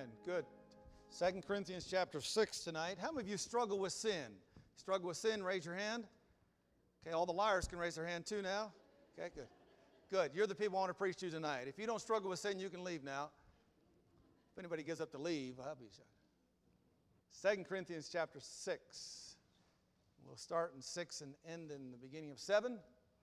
Amen. Good. 2 Corinthians chapter 6 tonight. How many of you struggle with sin? Struggle with sin, raise your hand. Okay, all the liars can raise their hand too now. Okay, good. Good. You're the people I want to preach to tonight. If you don't struggle with sin, you can leave now. If anybody gives up to leave, I'll be shocked. 2 Corinthians chapter 6. We'll start in 6 and end in the beginning of 7.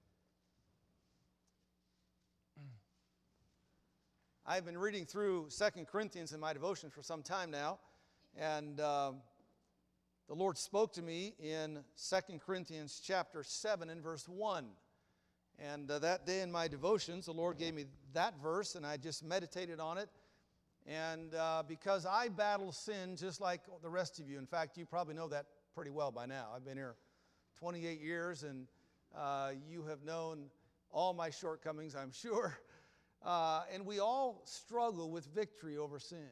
I've been reading through 2 Corinthians in my devotion for some time now, and the Lord spoke to me in 2 Corinthians chapter 7 and verse 1. And that day in my devotions, the Lord gave me that verse, and I just meditated on it. And because I battle sin just like the rest of you, in fact, you probably know that pretty well by now. I've been here 28 years, and you have known all my shortcomings, I'm sure. And we all struggle with victory over sin.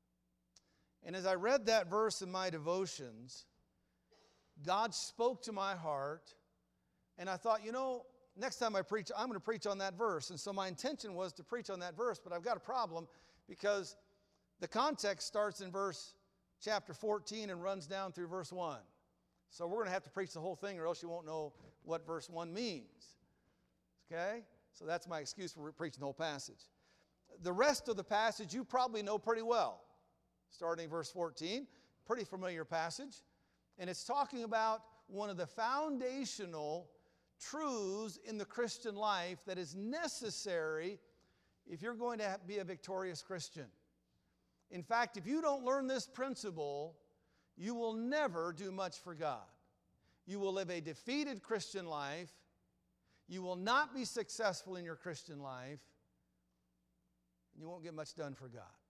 And as I read that verse in my devotions, God spoke to my heart, and I thought, next time I preach, I'm going to preach on that verse. And so my intention was to preach on that verse, but I've got a problem because the context starts in chapter 14 and runs down through verse 1. So we're going to have to preach the whole thing or else you won't know what verse 1 means. Okay? So that's my excuse for preaching the whole passage. The rest of the passage you probably know pretty well. Starting verse 14, pretty familiar passage. And it's talking about one of the foundational truths in the Christian life that is necessary if you're going to be a victorious Christian. In fact, if you don't learn this principle, you will never do much for God. You will live a defeated Christian life. You will not be successful in your Christian life, and you won't get much done for God.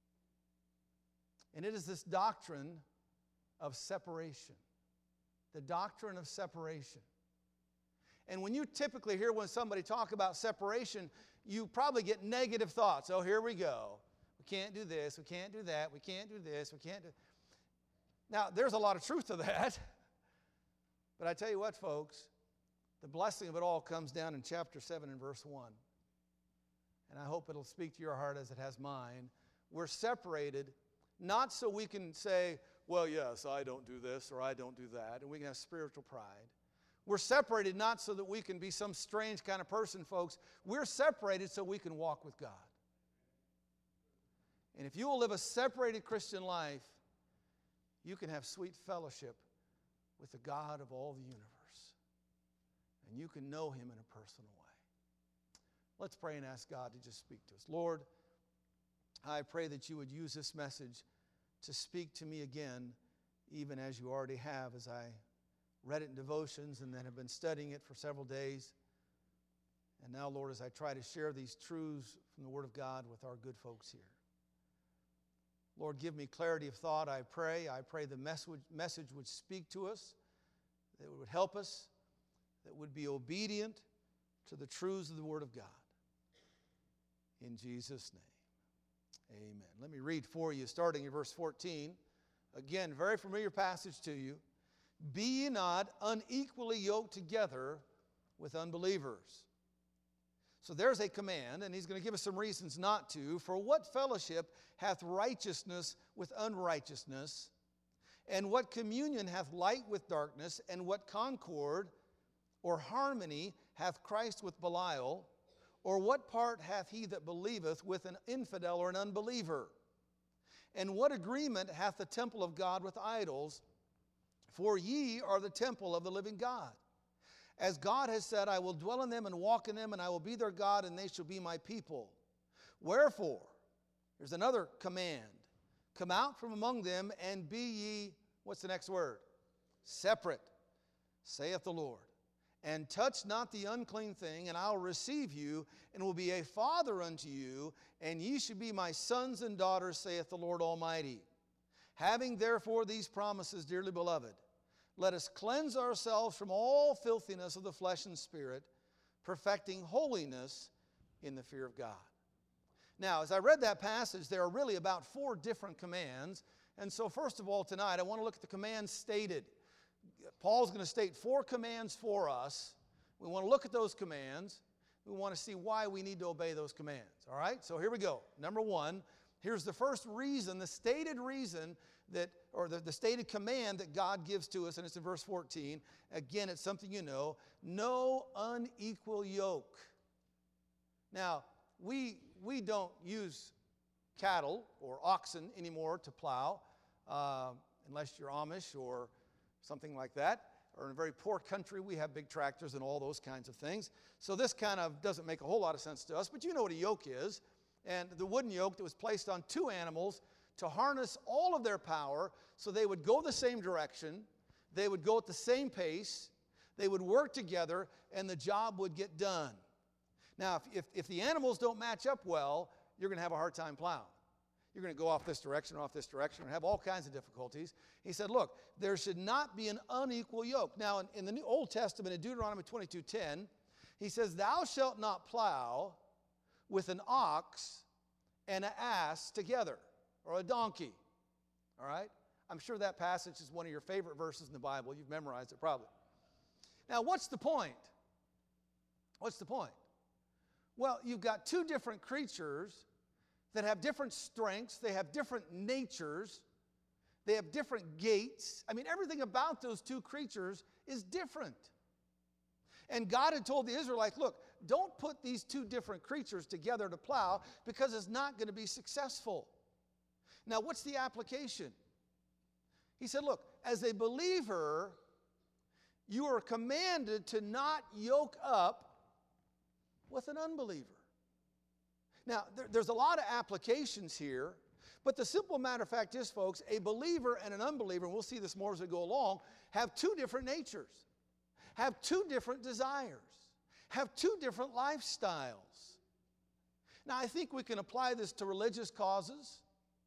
And it is this doctrine of separation. The doctrine of separation. And when you typically hear when somebody talk about separation, you probably get negative thoughts. Oh, here we go. We can't do this. We can't do that. We can't do this. We can't do... Now, there's a lot of truth to that. But I tell you what, folks, the blessing of it all comes down in chapter 7 and verse 1. And I hope it'll speak to your heart as it has mine. We're separated not so we can say, well, yes, I don't do this or I don't do that, and we can have spiritual pride. We're separated not so that we can be some strange kind of person, folks. We're separated so we can walk with God. And if you will live a separated Christian life, you can have sweet fellowship with the God of all the universe. And you can know Him in a personal way. Let's pray and ask God to just speak to us. Lord, I pray that you would use this message to speak to me again, even as you already have, as I read it in devotions and then have been studying it for several days. And now, Lord, as I try to share these truths from the Word of God with our good folks here. Lord, give me clarity of thought, I pray. I pray the message would speak to us, that it would help us, that would be obedient to the truths of the Word of God. In Jesus' name, amen. Let me read for you, starting in verse 14. Again, very familiar passage to you. Be ye not unequally yoked together with unbelievers. So there's a command, and he's going to give us some reasons not to. For what fellowship hath righteousness with unrighteousness? And what communion hath light with darkness? And what concord or harmony hath Christ with Belial? Or what part hath he that believeth with an infidel or an unbeliever? And what agreement hath the temple of God with idols? For ye are the temple of the living God. As God has said, I will dwell in them and walk in them, and I will be their God, and they shall be my people. Wherefore, there's another command. Come out from among them, and be ye, what's the next word? Separate, saith the Lord. And touch not the unclean thing, and I'll receive you, and will be a father unto you, and ye shall be my sons and daughters, saith the Lord Almighty. Having therefore these promises, dearly beloved, let us cleanse ourselves from all filthiness of the flesh and spirit, perfecting holiness in the fear of God. Now, as I read that passage, there are really about 4 different commands. And so first of all tonight, I want to look at the commands stated. Paul's going to state 4 commands for us. We want to look at those commands. We want to see why we need to obey those commands. All right? So here we go. Number 1, Here's the first reason, the stated reason that, or the stated command that God gives to us, and it's in verse 14. Again, it's something you know. No unequal yoke. Now, we don't use cattle or oxen anymore to plow, unless you're Amish or something like that. Or in a very poor country, we have big tractors and all those kinds of things. So this kind of doesn't make a whole lot of sense to us, but you know what a yoke is. And the wooden yoke that was placed on two animals to harness all of their power so they would go the same direction, they would go at the same pace, they would work together, and the job would get done. Now, if the animals don't match up well, you're going to have a hard time plowing. You're going to go off this direction or off this direction and have all kinds of difficulties. He said, look, there should not be an unequal yoke. Now, in the New Old Testament, in Deuteronomy 22:10, he says, thou shalt not plow with an ox and an ass together, or a donkey. All right? I'm sure that passage is one of your favorite verses in the Bible. You've memorized it probably. Now, what's the point? What's the point? Well, you've got two different creatures that have different strengths. They have different natures. They have different gaits. I mean, everything about those two creatures is different. And God had told the Israelites, look, don't put these two different creatures together to plow because it's not going to be successful. Now, what's the application? He said, look, as a believer, you are commanded to not yoke up with an unbeliever. Now, there's a lot of applications here, but the simple matter of fact is, folks, a believer and an unbeliever, and we'll see this more as we go along, have two different natures, have two different desires, have two different lifestyles. Now, I think we can apply this to religious causes.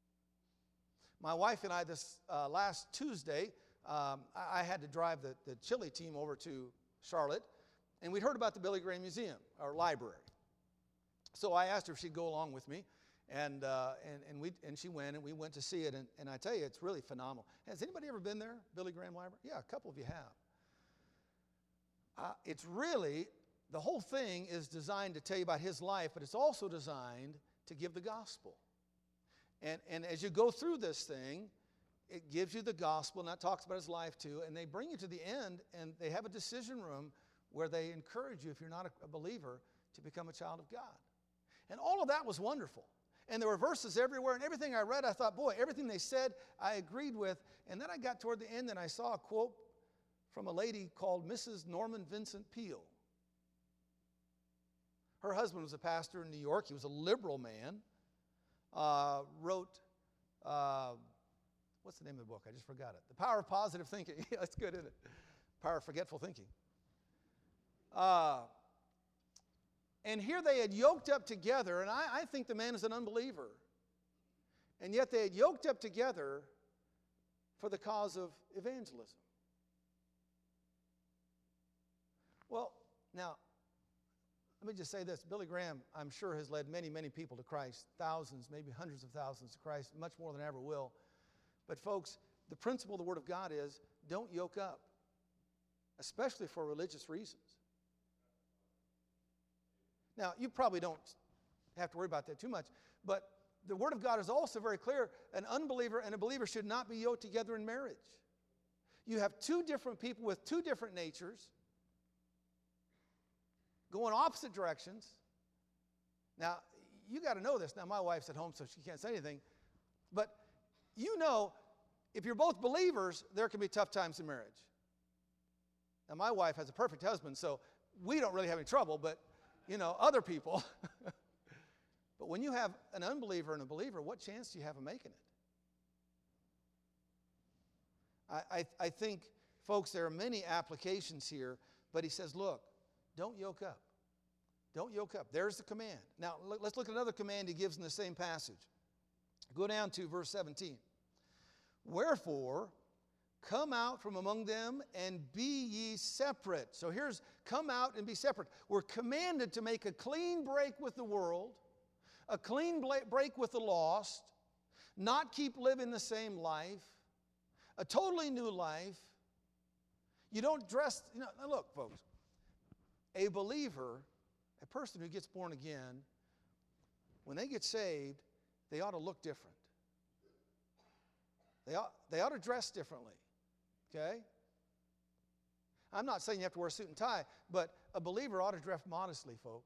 My wife and I, this last Tuesday, I had to drive the Chili team over to Charlotte, and we'd heard about the Billy Graham Museum, or library. So I asked her if she'd go along with me, and she went, and we went to see it, and I tell you, it's really phenomenal. Has anybody ever been there, Billy Graham Library? Yeah, a couple of you have. It's really, the whole thing is designed to tell you about his life, but it's also designed to give the gospel. And as you go through this thing, it gives you the gospel, and that talks about his life too, and they bring you to the end, and they have a decision room where they encourage you, if you're not a believer, to become a child of God. And all of that was wonderful. And there were verses everywhere, and everything I read, I thought, boy, everything they said, I agreed with. And then I got toward the end, and I saw a quote from a lady called Mrs. Norman Vincent Peale. Her husband was a pastor in New York. He was a liberal man. Wrote, what's the name of the book? I just forgot it. The Power of Positive Thinking. Yeah, that's good, isn't it? Power of Forgetful Thinking. And here they had yoked up together, and I think the man is an unbeliever. And yet they had yoked up together for the cause of evangelism. Well, now, let me just say this. Billy Graham, I'm sure, has led many, many people to Christ. Thousands, maybe hundreds of thousands to Christ, much more than ever will. But folks, the principle of the Word of God is don't yoke up, especially for religious reasons. Now, you probably don't have to worry about that too much, but the Word of God is also very clear. An unbeliever and a believer should not be yoked together in marriage. You have two different people with two different natures going opposite directions. Now, you got to know this. Now, my wife's at home, so she can't say anything, but you know, if you're both believers, there can be tough times in marriage. Now, my wife has a perfect husband, so we don't really have any trouble, but you know, other people. But when you have an unbeliever and a believer, what chance do you have of making it? I think, folks, there are many applications here, but he says, look, don't yoke up. Don't yoke up. There's the command. Now, let's look at another command he gives in the same passage. Go down to verse 17. Wherefore, come out from among them and be ye separate. So here's come out and be separate. We're commanded to make a clean break with the world, a clean break with the lost, not keep living the same life, a totally new life. You don't dress, you know, look, folks, a believer, a person who gets born again, when they get saved, they ought to look different. They ought to dress differently. Okay? I'm not saying you have to wear a suit and tie, but a believer ought to dress modestly, folks.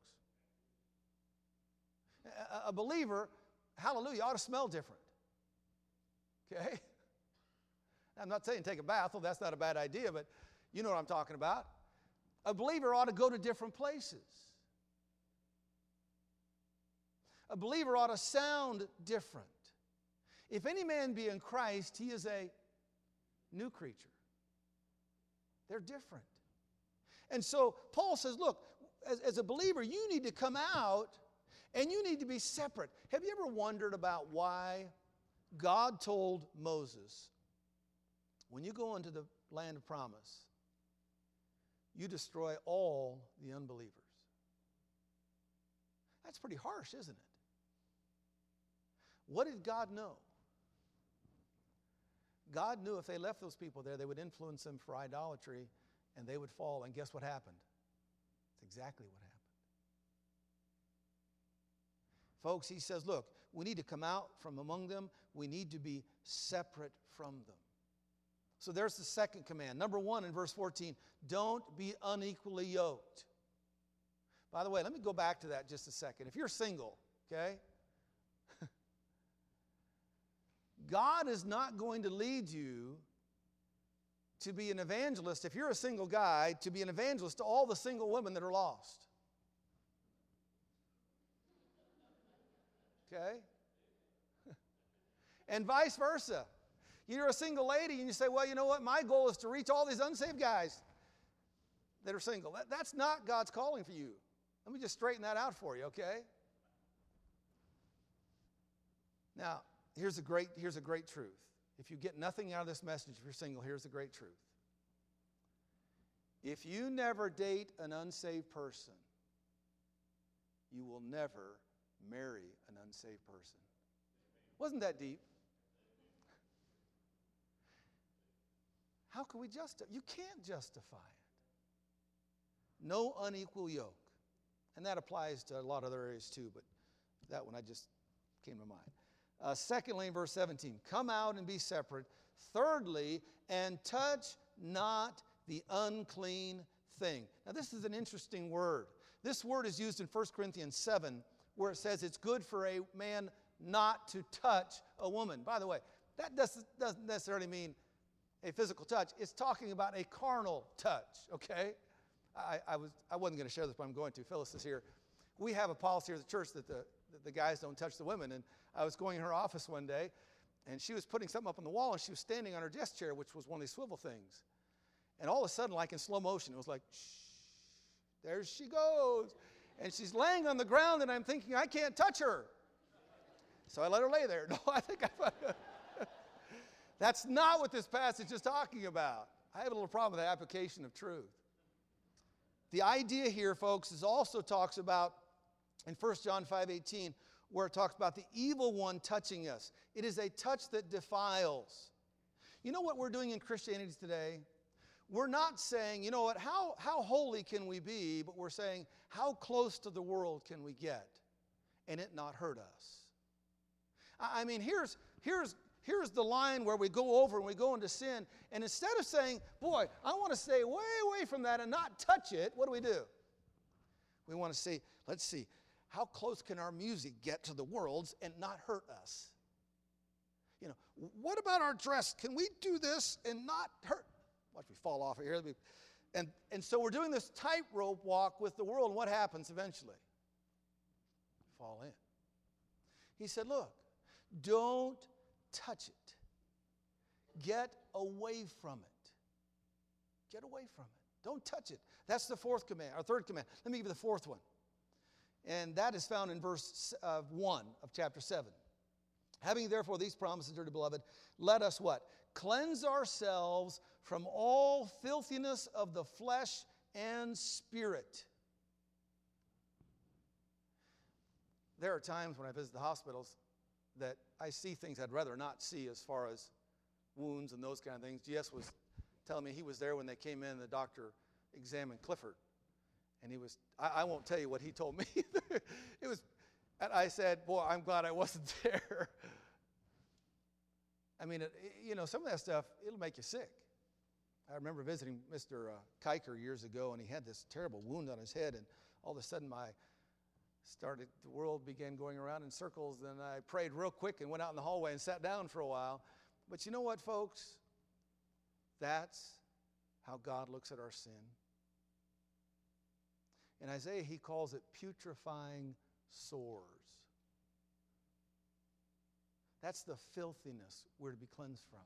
A believer, hallelujah, ought to smell different. Okay? I'm not saying take a bath. Well, that's not a bad idea, but you know what I'm talking about. A believer ought to go to different places. A believer ought to sound different. If any man be in Christ, he is a new creature. They're different. And so Paul says, look, as a believer, you need to come out and you need to be separate. Have you ever wondered about why God told Moses, when you go into the land of promise, you destroy all the unbelievers? That's pretty harsh, isn't it? What did God know? God knew if they left those people there, they would influence them for idolatry and they would fall. And guess what happened? It's exactly what happened. Folks, he says, look, we need to come out from among them. We need to be separate from them. So there's the second command. Number 1 in verse 14, don't be unequally yoked. By the way, let me go back to that just a second. If you're single, okay, God is not going to lead you to be an evangelist, if you're a single guy, to be an evangelist to all the single women that are lost. Okay? And vice versa. You're a single lady and you say, well, you know what? My goal is to reach all these unsaved guys that are single. That's not God's calling for you. Let me just straighten that out for you, okay? Now, here's a great truth. If you get nothing out of this message, if you're single, here's the great truth. If you never date an unsaved person, you will never marry an unsaved person. Wasn't that deep? How can we justify? You can't justify it. No unequal yoke. And that applies to a lot of other areas too, but that one I just came to mind. Secondly, in verse 17, come out and be separate. Thirdly, and touch not the unclean thing. Now, this is an interesting word. This word is used in 1 Corinthians 7, where it says it's good for a man not to touch a woman. By the way, that doesn't necessarily mean a physical touch. It's talking about a carnal touch, okay? I wasn't going to share this, but I'm going to. Phyllis is here. We have a policy here at the church that the guys don't touch the women. And I was going in her office one day, and she was putting something up on the wall, and she was standing on her desk chair, which was one of these swivel things. And all of a sudden, like in slow motion, it was like, shh, there she goes. And she's laying on the ground, and I'm thinking, I can't touch her. So I let her lay there. No, I think that's not what this passage is talking about. I have a little problem with the application of truth. The idea here, folks, is also talks about in 1 John 5:18, where it talks about the evil one touching us. It is a touch that defiles. You know what we're doing in Christianity today? We're not saying, you know what, how holy can we be, but we're saying, how close to the world can we get and it not hurt us? I mean, here's the line where we go over and we go into sin, and instead of saying, boy, I want to stay way away from that and not touch it, what do? We want to say, let's see, how close can our music get to the world's and not hurt us? You know, what about our dress? Can we do this and not hurt? Watch me fall off here. And so we're doing this tightrope walk with the world, and what happens eventually? Fall in. He said, look, don't touch it. Get away from it. Get away from it. Don't touch it. That's the fourth command, or third command. Let me give you the fourth one. And that is found in verse 1 of chapter 7. Having therefore these promises, dear beloved, let us what? Cleanse ourselves from all filthiness of the flesh and spirit. There are times when I visit the hospitals that I see things I'd rather not see as far as wounds and those kind of things. Jess was telling me he was there when they came in and the doctor examined Clifford. And he was, I won't tell you what he told me. And I said, boy, I'm glad I wasn't there. I mean, some of that stuff, it'll make you sick. I remember visiting Mr. Kiker years ago, and he had this terrible wound on his head, and all of a sudden the world began going around in circles, and I prayed real quick and went out in the hallway and sat down for a while. But you know what, folks? That's how God looks at our sin. In Isaiah, he calls it putrefying sores. That's the filthiness we're to be cleansed from.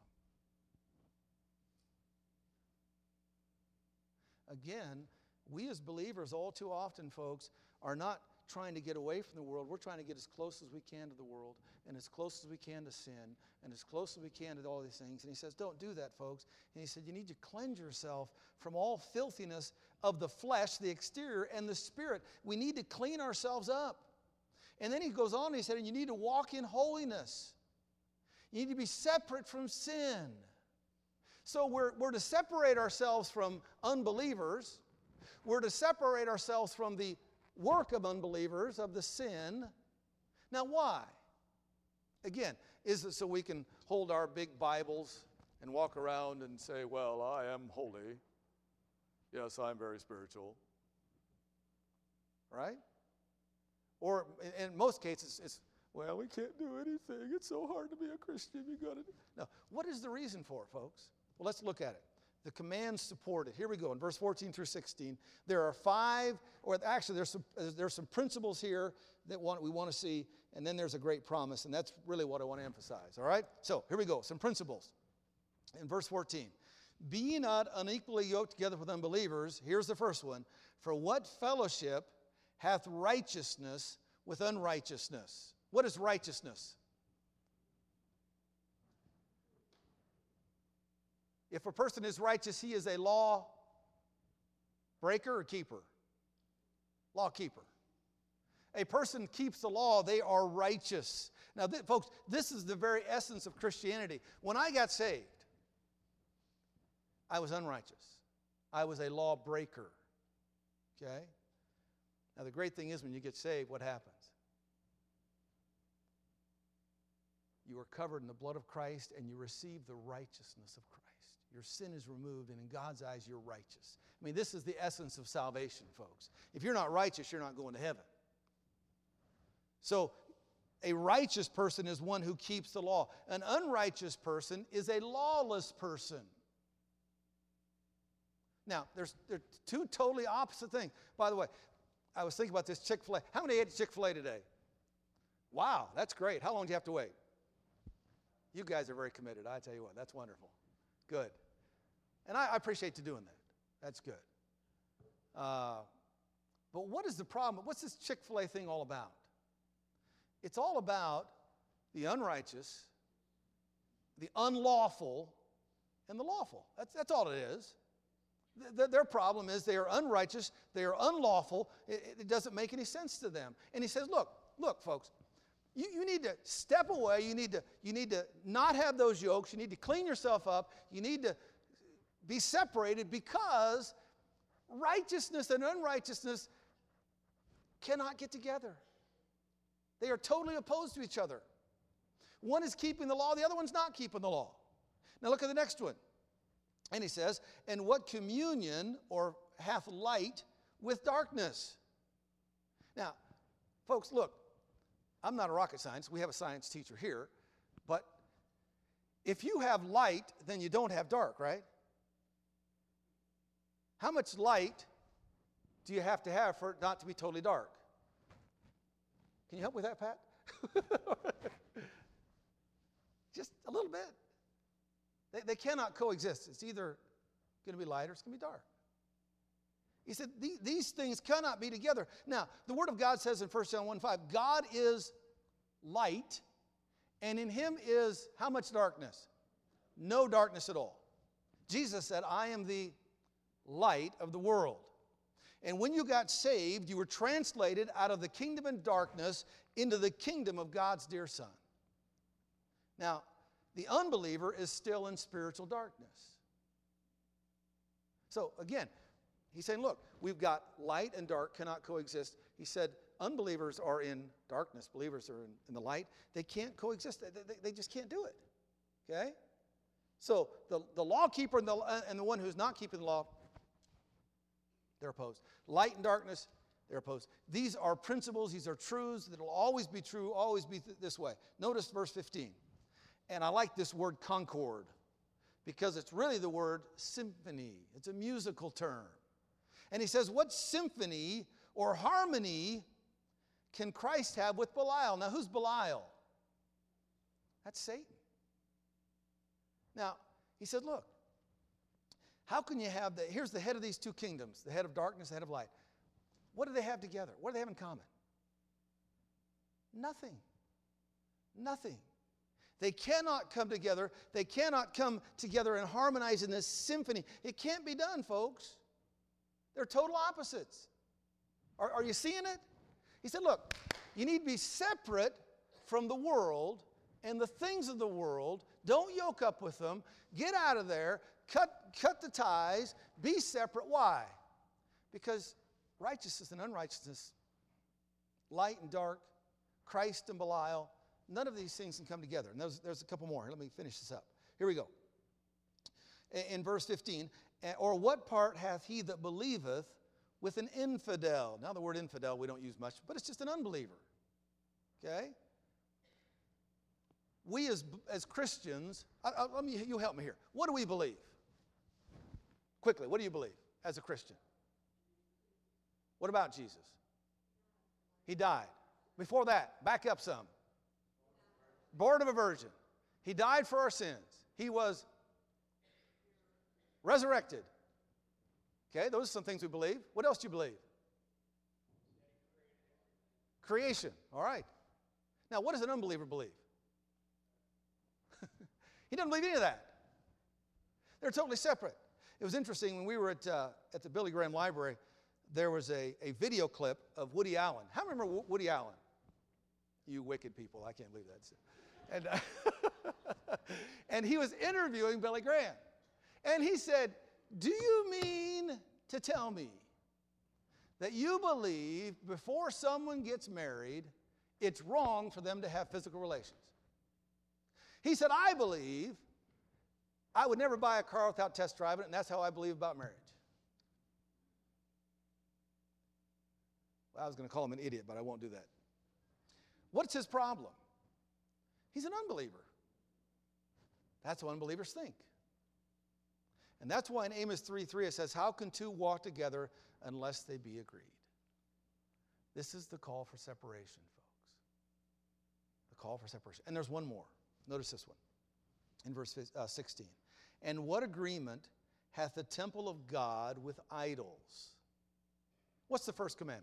Again, we as believers all too often, folks, are not trying to get away from the world. We're trying to get as close as we can to the world and as close as we can to sin and as close as we can to all these things. And he says, don't do that, folks. And he said, you need to cleanse yourself from all filthiness of the flesh, the exterior, and the spirit. We need to clean ourselves up. And then he goes on and he said, and you need to walk in holiness. You need to be separate from sin. So we're to separate ourselves from unbelievers. We're to separate ourselves from the work of unbelievers, of the sin. Now why? Again, is it so we can hold our big Bibles and walk around and say, well, I am holy. Yes, I'm very spiritual. Right? Or in most cases, it's, well, we can't do anything. It's so hard to be a Christian. You got to do. No. What is the reason for it, folks? Well, let's look at it. The commands support it. Here we go in verse 14 through 16. There are there's some principles here that we want to see, and then there's a great promise, and that's really what I want to emphasize. All right? So here we go. Some principles. In verse 14, be ye not unequally yoked together with unbelievers. Here's the first one. For what fellowship hath righteousness with unrighteousness? What is righteousness? If a person is righteous, he is a law breaker or keeper? Law keeper. A person keeps the law, they are righteous. Now, folks, this is the very essence of Christianity. When I got saved, I was unrighteous. I was a law breaker. Okay? Now, the great thing is when you get saved, what happens? You are covered in the blood of Christ and you receive the righteousness of Christ. Your sin is removed, and in God's eyes, you're righteous. I mean, this is the essence of salvation, folks. If you're not righteous, you're not going to heaven. So, a righteous person is one who keeps the law. An unrighteous person is a lawless person. Now, they're two totally opposite things. By the way, I was thinking about this Chick-fil-A. How many ate Chick-fil-A today? Wow, that's great. How long do you have to wait? You guys are very committed. I tell you what, that's wonderful. Good. And I appreciate you doing that. That's good. But what is the problem? What's this Chick-fil-A thing all about? It's all about the unrighteous, the unlawful, and the lawful. That's all it is. Their problem is they are unrighteous, they are unlawful, it doesn't make any sense to them. And he says, look, folks, you need to step away, you need to not have those yokes, you need to clean yourself up, you need to be separated because righteousness and unrighteousness cannot get together. They are totally opposed to each other. One is keeping the law, the other one's not keeping the law. Now look at the next one. And he says, and what communion or hath light with darkness? Now, folks, look, I'm not a rocket scientist. We have a science teacher here. But if you have light, then you don't have dark, right? How much light do you have to for it not to be totally dark? Can you help with that, Pat? Just a little bit. They cannot coexist. It's either going to be light or it's going to be dark. He said these things cannot be together. Now, the Word of God says in 1 John 1:5, God is light, and in Him is how much darkness? No darkness at all. Jesus said, I am the light of the world. And when you got saved, you were translated out of the kingdom of darkness into the kingdom of God's dear Son. Now, the unbeliever is still in spiritual darkness. So, again, he's saying, look, we've got light and dark cannot coexist. He said, unbelievers are in darkness, believers are in the light. They can't coexist. They just can't do it. Okay? So the law keeper and the one who's not keeping the law, they're opposed. Light and darkness, they're opposed. These are principles, these are truths that will always be true, always be this way. Notice verse 15. And I like this word concord because it's really the word symphony. It's a musical term. And he says, what symphony or harmony can Christ have with Belial? Now, who's Belial? That's Satan. Now, he said, look, how can you have here's the head of these two kingdoms, the head of darkness, the head of light. What do they have together? What do they have in common? Nothing. Nothing. They cannot come together. They cannot come together and harmonize in this symphony. It can't be done, folks. They're total opposites. Are you seeing it? He said, look, you need to be separate from the world and the things of the world. Don't yoke up with them. Get out of there. Cut the ties. Be separate. Why? Because righteousness and unrighteousness, light and dark, Christ and Belial, none of these things can come together. And there's a couple more. Let me finish this up. Here we go. In verse 15, or what part hath he that believeth with an infidel? Now the word infidel we don't use much, but it's just an unbeliever. Okay? We as Christians, you help me here. What do we believe? Quickly, what do you believe as a Christian? What about Jesus? He died. Before that, back up some. Born of a virgin. He died for our sins. He was resurrected. Okay, those are some things we believe. What else do you believe? Creation. All right. Now, what does an unbeliever believe? He doesn't believe any of that. They're totally separate. It was interesting when we were at the Billy Graham Library, there was a video clip of Woody Allen. How remember Woody Allen? You wicked people, I can't believe that. And he was interviewing Billy Graham. And he said, do you mean to tell me that you believe before someone gets married, it's wrong for them to have physical relations? He said, I believe I would never buy a car without test driving it, and that's how I believe about marriage. Well, I was going to call him an idiot, but I won't do that. What's his problem? He's an unbeliever. That's what unbelievers think. And that's why in Amos 3:3 it says, how can two walk together unless they be agreed? This is the call for separation, folks. The call for separation. And there's one more. Notice this one in verse 16. And what agreement hath the temple of God with idols? What's the first commandment?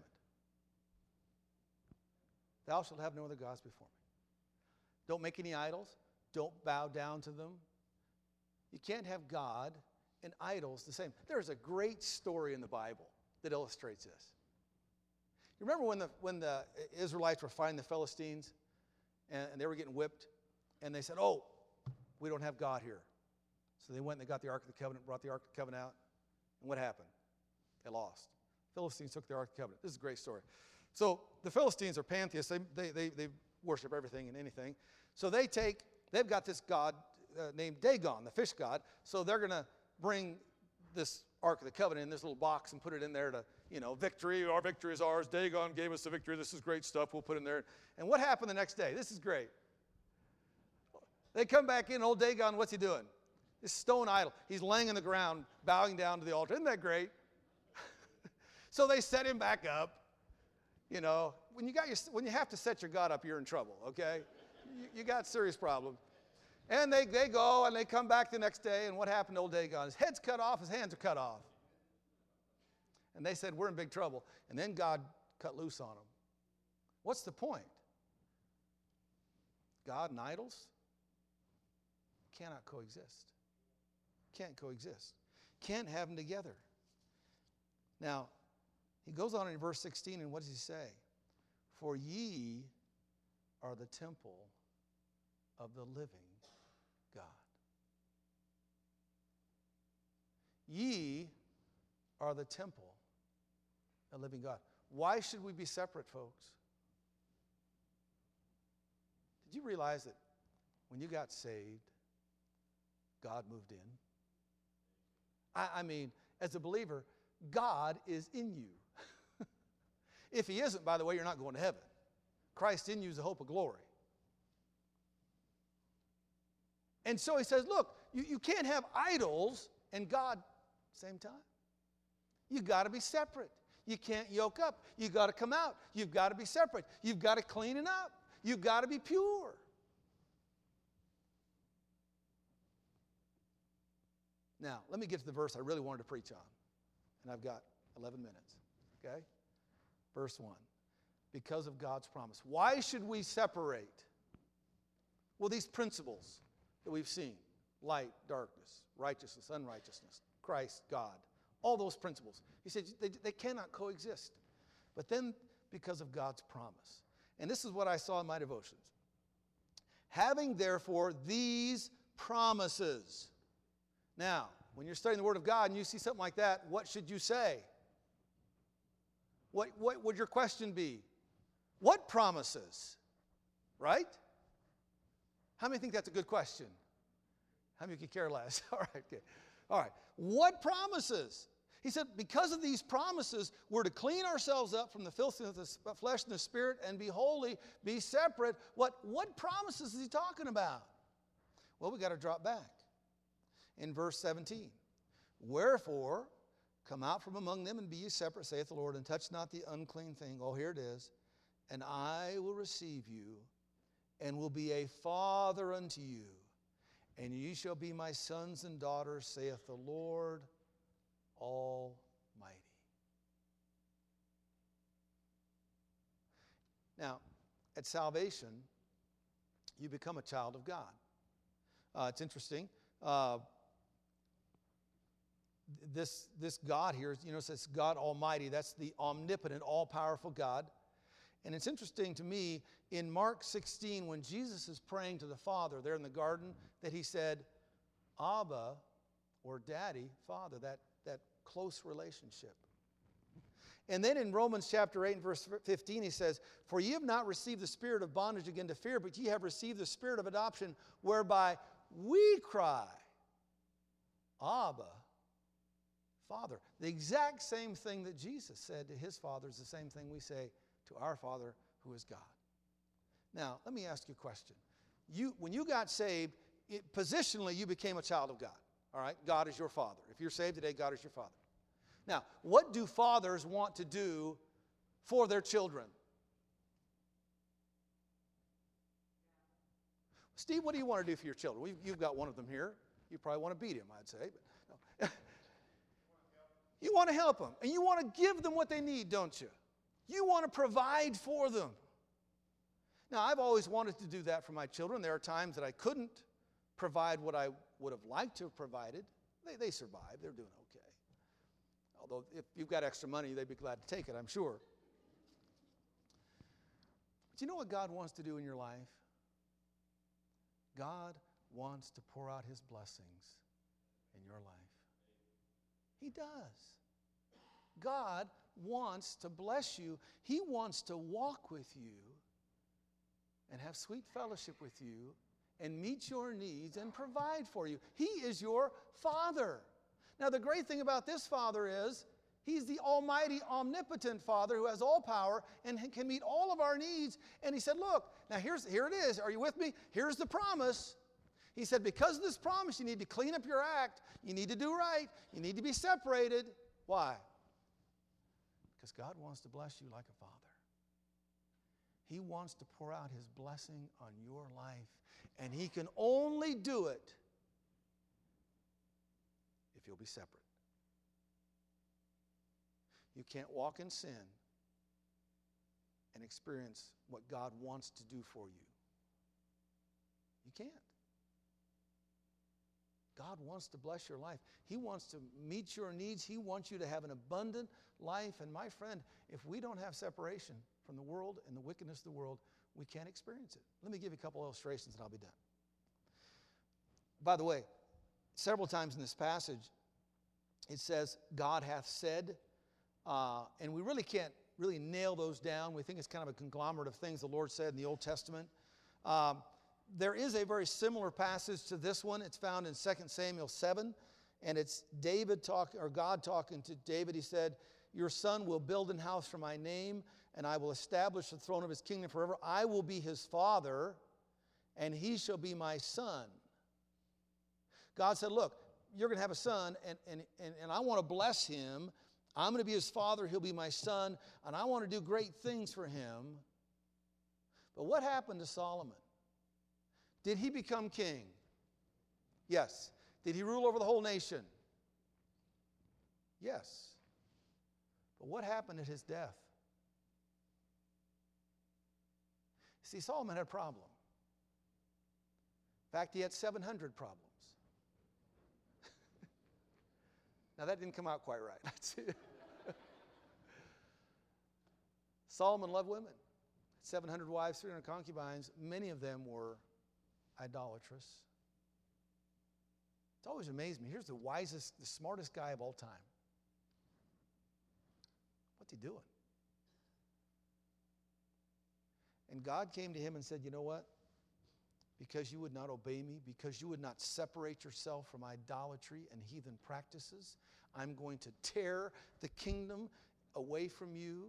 Thou shalt have no other gods before me. Don't make any idols. Don't bow down to them. You can't have God and idols the same. There's a great story in the Bible that illustrates this. You remember when the Israelites were fighting the Philistines and they were getting whipped, and they said, oh, we don't have God here. So they went and they got the Ark of the Covenant, brought the Ark of the Covenant out, and what happened? They lost. Philistines took the Ark of the Covenant. This is a great story. So the Philistines are pantheists. They worship everything and anything. So they've got this god named Dagon, the fish god. So they're going to bring this Ark of the Covenant in this little box and put it in there to, victory. Our victory is ours. Dagon gave us the victory. This is great stuff. We'll put it in there. And what happened the next day? This is great. They come back in. Old Dagon, what's he doing? This stone idol. He's laying on the ground, bowing down to the altar. Isn't that great? So they set him back up. When you have to set your God up, you're in trouble, okay? You got serious problems. And they go and they come back the next day, and what happened to old Dagon? His head's cut off, his hands are cut off. And they said, we're in big trouble. And then God cut loose on them. What's the point? God and idols cannot coexist. Can't coexist. Can't have them together. Now, he goes on in verse 16, and what does he say? For ye are the temple of the living God. Ye are the temple of the living God. Why should we be separate, folks? Did you realize that when you got saved, God moved in? I mean, as a believer, God is in you. If He isn't, by the way, you're not going to heaven. Christ in you is the hope of glory. And so He says, look, you can't have idols and God at the same time. You've got to be separate. You can't yoke up. You've got to come out. You've got to be separate. You've got to clean it up. You've got to be pure. Now, let me get to the verse I really wanted to preach on. And I've got 11 minutes. Okay? Verse 1. Because of God's promise. Why should we separate? Well, these principles that we've seen. Light, darkness, righteousness, unrighteousness, Christ, God. All those principles. He said they cannot coexist. But then, because of God's promise. And this is what I saw in my devotions. Having, therefore, these promises. Now, when you're studying the Word of God and you see something like that, what should you say? What would your question be? What promises? Right? How many think that's a good question? How many could care less? All right, okay. All right. What promises? He said, because of these promises, we're to clean ourselves up from the filthiness of the flesh and the spirit and be holy, be separate. What promises is he talking about? Well, we got to drop back. In verse 17, wherefore, come out from among them and be ye separate, saith the Lord, and touch not the unclean thing. Oh, here it is. And I will receive you, and will be a father unto you, and ye shall be my sons and daughters, saith the Lord Almighty. Now, at salvation, you become a child of God. It's interesting. This God here, it says God Almighty. That's the omnipotent, all-powerful God. And it's interesting to me, in Mark 16, when Jesus is praying to the Father there in the garden, that He said, Abba, or Daddy, Father, that close relationship. And then in Romans chapter 8 and verse 15, He says, for ye have not received the spirit of bondage again to fear, but ye have received the spirit of adoption, whereby we cry, Abba, Father. The exact same thing that Jesus said to His Father is the same thing we say to our Father who is God. Now, let me ask you a question. When you got saved, positionally you became a child of God. All right? God is your Father. If you're saved today, God is your Father. Now, what do fathers want to do for their children? Steve, what do you want to do for your children? You've got one of them here. You probably want to beat him, I'd say. But no. You want to help them. And you want to give them what they need, don't you? You want to provide for them. Now, I've always wanted to do that for my children. There are times that I couldn't provide what I would have liked to have provided. They survive. They're doing okay. Although if you've got extra money, they'd be glad to take it, I'm sure. But you know what God wants to do in your life? God wants to pour out His blessings in your life. He does. God wants to bless you. He wants to walk with you and have sweet fellowship with you and meet your needs and provide for you. He is your Father. Now, the great thing about this Father is He's the almighty, omnipotent Father who has all power and can meet all of our needs. And He said, look, now here it is. Are you with me? Here's the promise. He said, because of this promise, you need to clean up your act. You need to do right. You need to be separated. Why? Because God wants to bless you like a father. He wants to pour out His blessing on your life. And He can only do it if you'll be separate. You can't walk in sin and experience what God wants to do for you. You can't. God wants to bless your life. He wants to meet your needs. He wants you to have an abundant life. And my friend, if we don't have separation from the world and the wickedness of the world, we can't experience it. Let me give you a couple illustrations and I'll be done. By the way, several times in this passage, it says, God hath said, and we really can't really nail those down. We think it's kind of a conglomerate of things the Lord said in the Old Testament. There is a very similar passage to this one. It's found in 2 Samuel 7, and it's God talking to David. He said, your son will build an house for my name, and I will establish the throne of his kingdom forever. I will be his father, and he shall be my son. God said, look, you're going to have a son, and I want to bless him. I'm going to be his father. He'll be my son, and I want to do great things for him. But what happened to Solomon? Did he become king? Yes. Did he rule over the whole nation? Yes. But what happened at his death? See, Solomon had a problem. In fact, he had 700 problems. Now, that didn't come out quite right. Solomon loved women. 700 wives, 300 concubines. Many of them were idolatrous. It's always amazed me. Here's the wisest, the smartest guy of all time. What's he doing? And God came to him and said, you know what? Because you would not obey me, because you would not separate yourself from idolatry and heathen practices, I'm going to tear the kingdom away from you.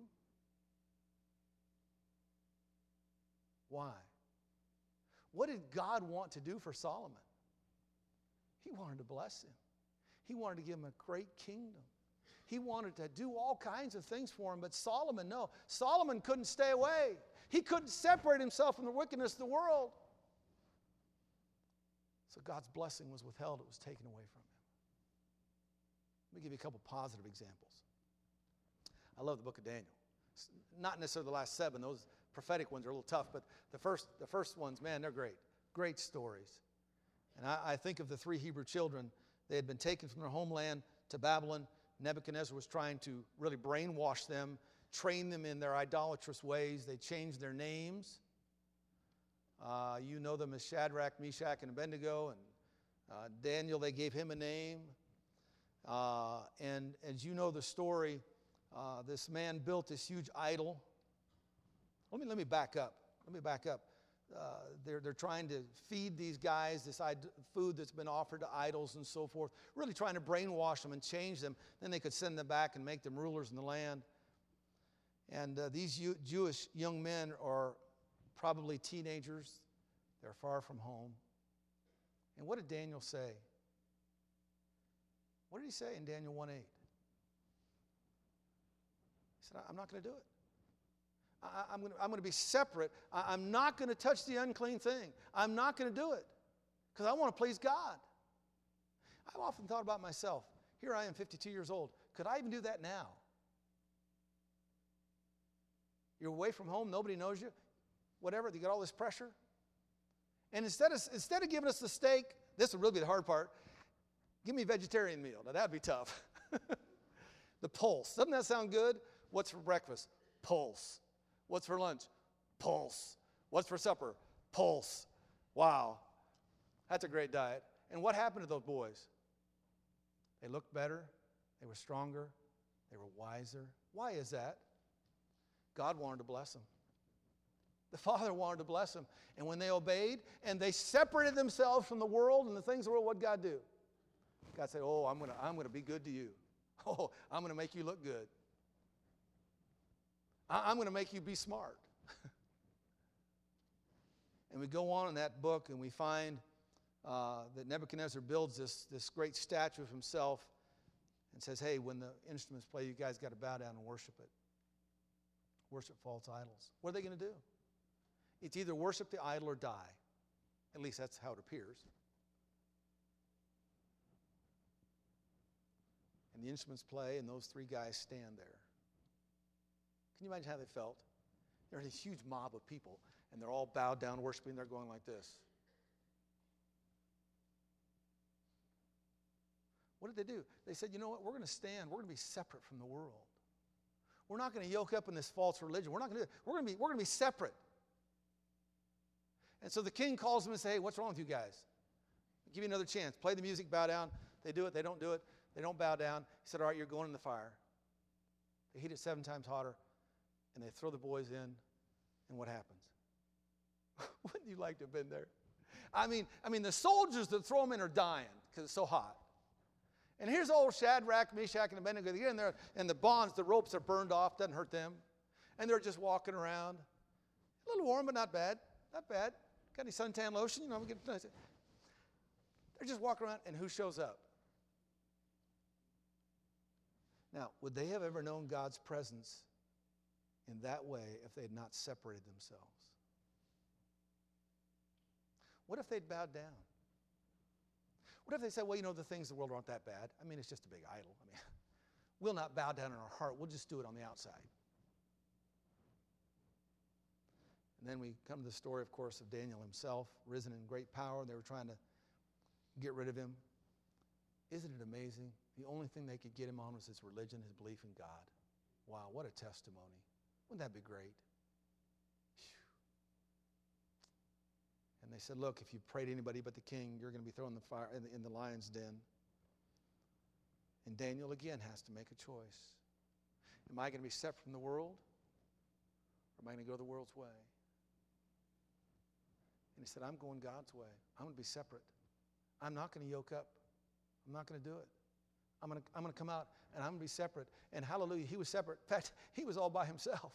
Why? What did God want to do for Solomon? He wanted to bless him. He wanted to give him a great kingdom. He wanted to do all kinds of things for him, but Solomon, no. Solomon couldn't stay away. He couldn't separate himself from the wickedness of the world. So God's blessing was withheld. It was taken away from him. Let me give you a couple positive examples. I love the book of Daniel. Not necessarily the last 7. Those prophetic ones are a little tough, but the first ones, man, they're great. Great stories. And I think of the 3 Hebrew children. They had been taken from their homeland to Babylon. Nebuchadnezzar was trying to really brainwash them, train them in their idolatrous ways. They changed their names. You know them as Shadrach, Meshach, and Abednego. And Daniel, they gave him a name. And as you know the story, this man built this huge idol. Let me back up. They're trying to feed these guys this food that's been offered to idols and so forth, really trying to brainwash them and change them. Then they could send them back and make them rulers in the land. And these Jewish young men are probably teenagers. They're far from home. And what did Daniel say? What did he say in Daniel 1:8? He said, I'm not going to do it. I'm going to be separate. I'm not going to touch the unclean thing. I'm not going to do it because I want to please God. I've often thought about myself. Here I am, 52 years old. Could I even do that now? You're away from home. Nobody knows you. Whatever. You got all this pressure. And instead of giving us the steak, this would really be the hard part. Give me a vegetarian meal. Now, that'd be tough. The pulse. Doesn't that sound good? What's for breakfast? Pulse. What's for lunch? Pulse. What's for supper? Pulse. Wow. That's a great diet. And what happened to those boys? They looked better. They were stronger. They were wiser. Why is that? God wanted to bless them. The Father wanted to bless them. And when they obeyed and they separated themselves from the world and the things of the world, what did God do? God said, oh, I'm going to be good to you. Oh, I'm going to make you look good. I'm going to make you be smart. And we go on in that book and we find that Nebuchadnezzar builds this great statue of himself and says, hey, when the instruments play, you guys got to bow down and worship it. Worship false idols. What are they going to do? It's either worship the idol or die. At least that's how it appears. And the instruments play and those 3 guys stand there. Can you imagine how they felt? There's a huge mob of people, and they're all bowed down worshiping. They're going like this. What did they do? They said, you know what? We're going to stand. We're going to be separate from the world. We're not going to yoke up in this false religion. We're not going to do it. We're going to be separate. And so the king calls them and says, hey, what's wrong with you guys? I'll give you another chance. Play the music, bow down. They do it. They don't do it. They don't bow down. He said, all right, you're going in the fire. They heat it 7 times hotter. And they throw the boys in, and what happens? Wouldn't you like to have been there? I mean, the soldiers that throw them in are dying because it's so hot. And here's old Shadrach, Meshach, and Abednego. They get in there, and the bonds, the ropes are burned off, doesn't hurt them. And they're just walking around. A little warm, but not bad. Not bad. Got any suntan lotion? You know, they're just walking around, and who shows up? Now, would they have ever known God's presence in that way if they had not separated themselves? What if they'd bowed down? What if they said, well, you know, the things of the world aren't that bad. I mean, it's just a big idol. I mean, we'll not bow down in our heart. We'll just do it on the outside. And then we come to the story, of course, of Daniel himself, risen in great power. They were trying to get rid of him. Isn't it amazing? The only thing they could get him on was his religion, his belief in God. Wow, what a testimony. Wouldn't that be great? And they said, look, if you pray to anybody but the king, you're going to be thrown in the fire in the lion's den. And Daniel again has to make a choice. Am I going to be separate from the world? Or am I going to go the world's way? And he said, I'm going God's way. I'm going to be separate. I'm not going to yoke up. I'm not going to do it. I'm going to come out and I'm going to be separate. And hallelujah, he was separate. In fact, he was all by himself.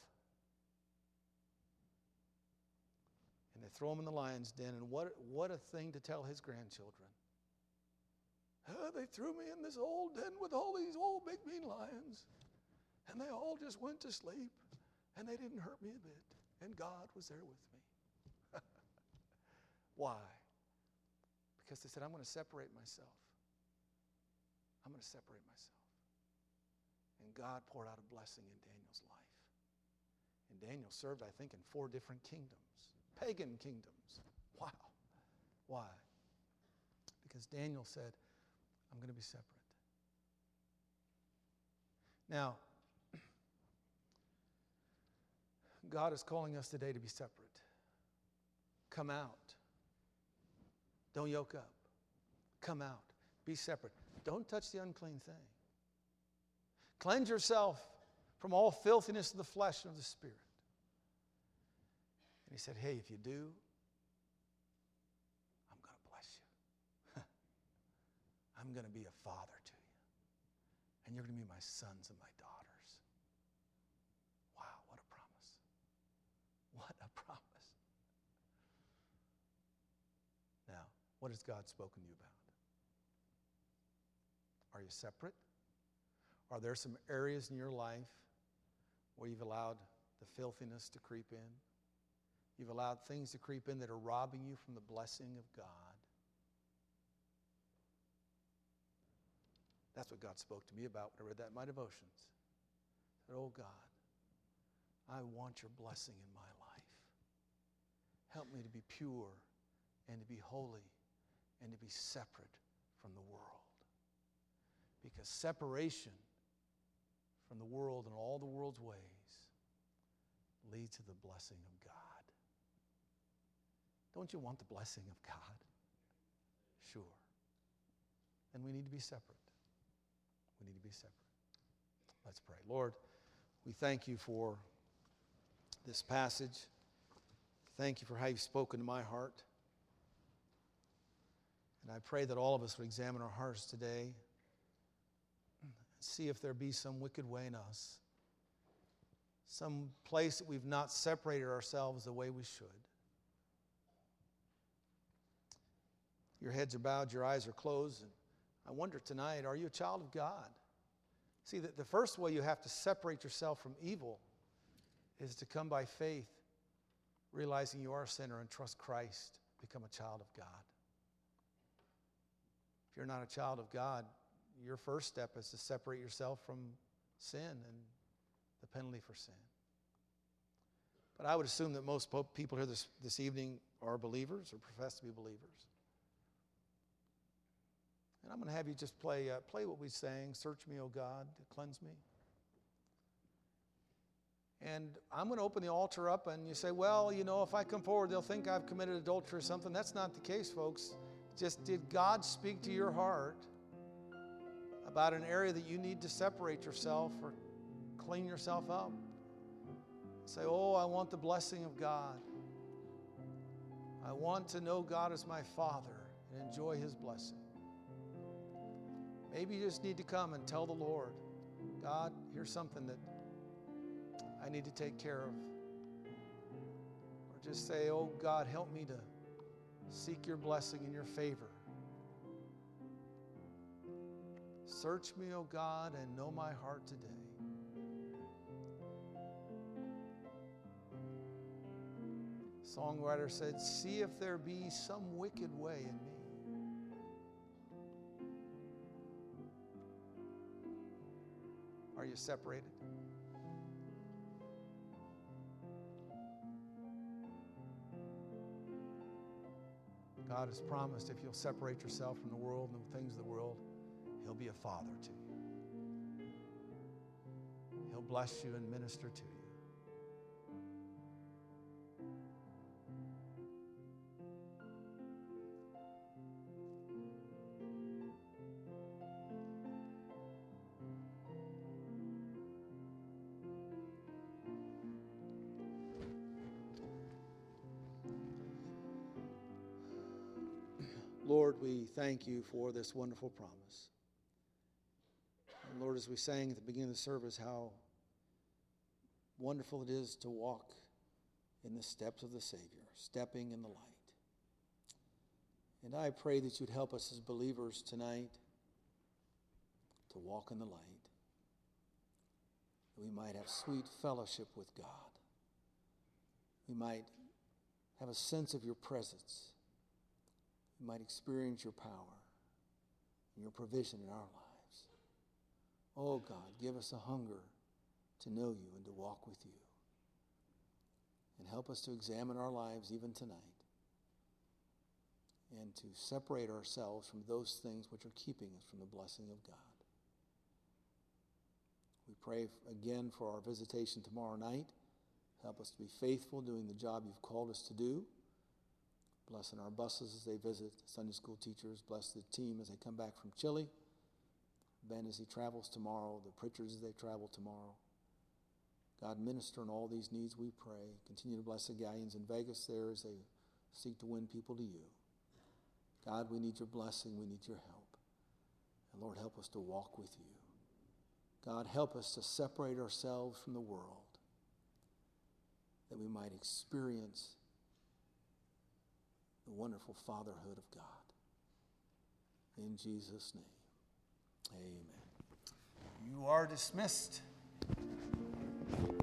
And they throw him in the lion's den, and what a thing to tell his grandchildren. They threw me in this old den with all these old big mean lions, and they all just went to sleep, and they didn't hurt me a bit, and God was there with me. Why? Because they said, I'm going to separate myself. I'm going to separate myself. And God poured out a blessing in Daniel's life. And Daniel served, I think, in 4 different kingdoms. Pagan kingdoms. Wow. Why? Because Daniel said, I'm going to be separate. Now, God is calling us today to be separate. Come out. Don't yoke up. Come out. Be separate. Don't touch the unclean thing. Cleanse yourself from all filthiness of the flesh and of the spirit. And he said, hey, if you do, I'm going to bless you. I'm going to be a father to you. And you're going to be my sons and my daughters. Wow, what a promise. What a promise. Now, what has God spoken to you about? Are you separate? Are there some areas in your life where you've allowed the filthiness to creep in? You've allowed things to creep in that are robbing you from the blessing of God. That's what God spoke to me about when I read that in my devotions. I said, oh God, I want your blessing in my life. Help me to be pure and to be holy and to be separate from the world. Because separation from the world and all the world's ways leads to the blessing of God. Don't you want the blessing of God? Sure. And we need to be separate. We need to be separate. Let's pray. Lord, we thank you for this passage. Thank you for how you've spoken to my heart. And I pray that all of us would examine our hearts today and see if there be some wicked way in us, some place that we've not separated ourselves the way we should. Your heads are bowed, your eyes are closed, and I wonder tonight, are you a child of God? See, the first way you have to separate yourself from evil is to come by faith, realizing you are a sinner and trust Christ, become a child of God. If you're not a child of God, your first step is to separate yourself from sin and the penalty for sin. But I would assume that most people here this evening are believers or profess to be believers. And I'm going to have you just play what we sang, Search Me, O God, Cleanse Me. And I'm going to open the altar up, and you say, well, you know, if I come forward, they'll think I've committed adultery or something. That's not the case, folks. Just did God speak to your heart about an area that you need to separate yourself or clean yourself up? Say, oh, I want the blessing of God. I want to know God as my Father and enjoy His blessing. Maybe you just need to come and tell the Lord, God, here's something that I need to take care of. Or just say, oh, God, help me to seek your blessing and your favor. Search me, O God, and know my heart today. Songwriter said, see if there be some wicked way in me. Are you separated? God has promised if you'll separate yourself from the world and the things of the world, He'll be a father to you. He'll bless you and minister to you. Lord, we thank you for this wonderful promise. And Lord, as we sang at the beginning of the service, how wonderful it is to walk in the steps of the Savior, stepping in the light. And I pray that you'd help us as believers tonight to walk in the light, that we might have sweet fellowship with God. We might have a sense of your presence. We might experience your power and your provision in our lives. Oh God, give us a hunger to know you and to walk with you. And help us to examine our lives even tonight and to separate ourselves from those things which are keeping us from the blessing of God. We pray again for our visitation tomorrow night. Help us to be faithful doing the job you've called us to do. Blessing our buses as they visit, Sunday school teachers. Bless the team as they come back from Chile. Ben as he travels tomorrow. The preachers as they travel tomorrow. God, minister in all these needs, we pray. Continue to bless the Galleons in Vegas there as they seek to win people to you. God, we need your blessing. We need your help. And Lord, help us to walk with you. God, help us to separate ourselves from the world that we might experience the wonderful fatherhood of God. In Jesus' name, amen. You are dismissed.